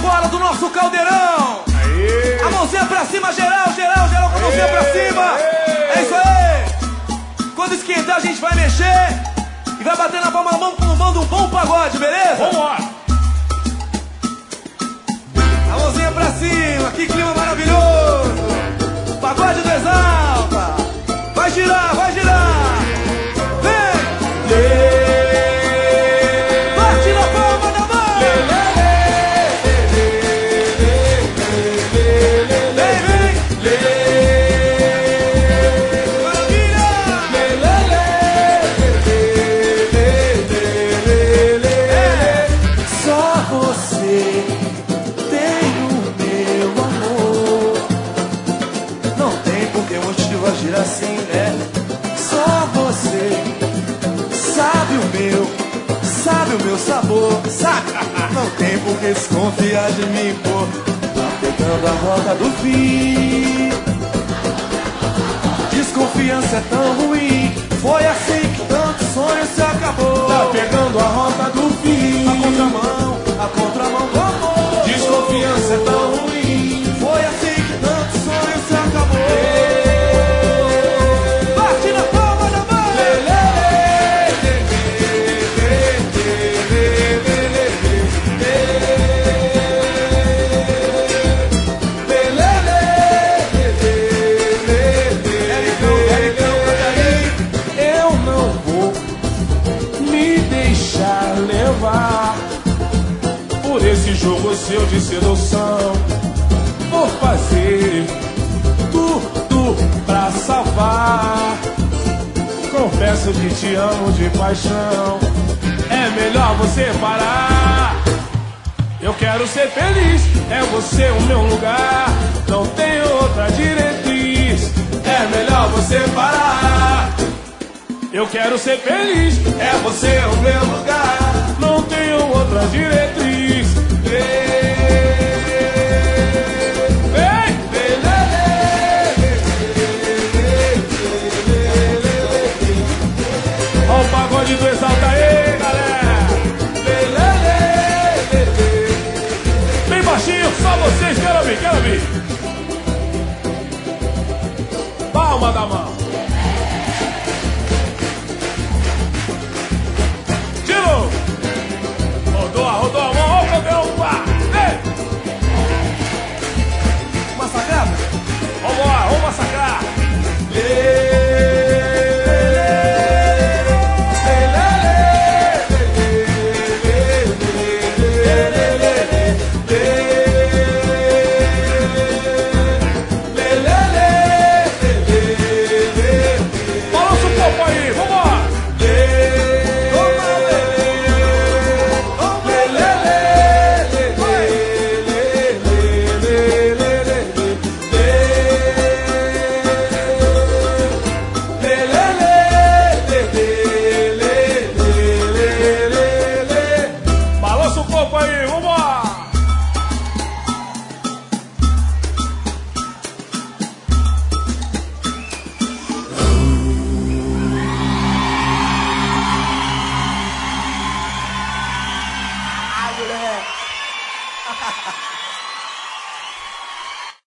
fora do nosso caldeirão. Aê. A mãozinha pra cima, geral, geral, geral com a mãozinha pra cima. É isso aí. Quando esquentar a gente vai mexer e vai bater na palma da mão com um bom pagode, beleza? Vambora. A mãozinha pra cima, que clima maravilhoso. Pagode do Exalta. Vai girar, vai girar. Vem! Bate na palma da mão. Vem, vem. Maravilha. Só você tem o meu amor. Não tem por que motivo agir assim, né? Só você sabe o meu sabor, sabe? Não tem por que desconfiar de mim, pô. Tá pegando a roda do fim. Desconfiança é tão ruim. Foi assim que tanto sonho se acabou. Tá pegando a rota do fim. A contramão do amor. Desconfiança é tão ruim. Foi assim que tanto sonho se acabou. Bate na palma da mão. Eu não vou me deixar levar por esse jogo seu de sedução. Vou fazer tudo pra salvar. Confesso que te amo de paixão. É melhor você parar. Eu quero ser feliz, é você o meu lugar. Não tem outra diretriz. É melhor você parar. Eu quero ser feliz, é você o meu lugar.